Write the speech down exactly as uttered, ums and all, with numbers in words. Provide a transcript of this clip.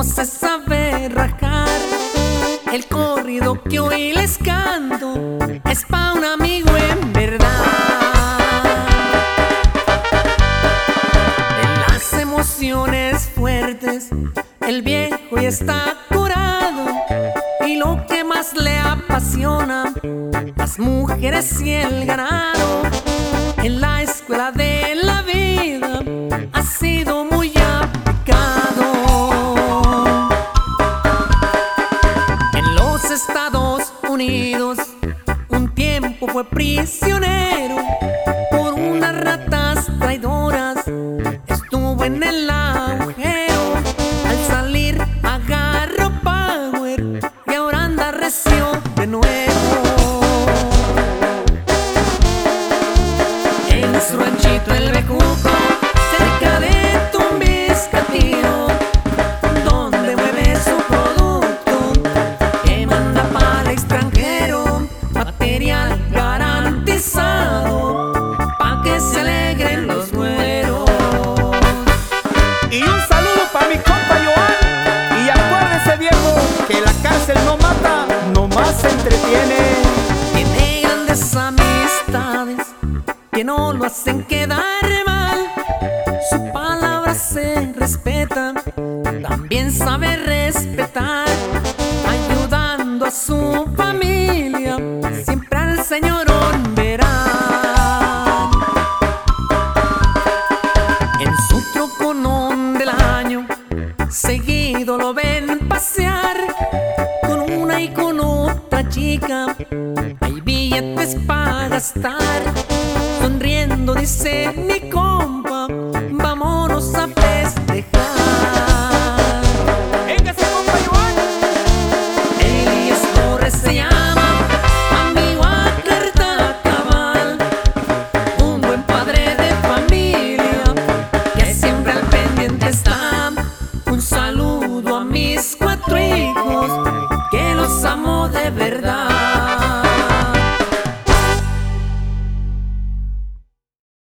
no se sabe rajar. El corrido que hoy les canto es pa' un amigo en verdad. En las emociones fuertes el viejo ya está curado, y lo que más le apasiona, las mujeres y el ganado. En la escuela de la vida ha sido muy aplicado. En los Estados Unidos un tiempo fue prisionero por unas ratas traidoras. Estuvo en el agujero, al salir agarró power y ahora anda recio de nuevo. En su ranchito el Bejuco, cerca de Tumbiscatío, donde mueve su producto que manda para el extranjero, material garantizado pa' que se alegren los güeros. Y un saludo pa' mi compa Joan. Y acuérdese, viejo, que la cárcel no mata, nomás se entretiene. Tiene grandes amistades que no lo hacen quedar mal. Su palabra se respeta, también sabe respetar, ayudando a su familia, siempre al señorón verán. En su troconón del año seguido lo ven pasear, con una y con otra chica hay billetes para gastar. Sonriendo dice mi compa, vámonos a festejar. ¡Véngase, compa Joan! Elías Torres se llama, amigo a carta cabal, un buen padre de familia que siempre al pendiente está. Un saludo a mis cuatro hijos, que los amo de verdad.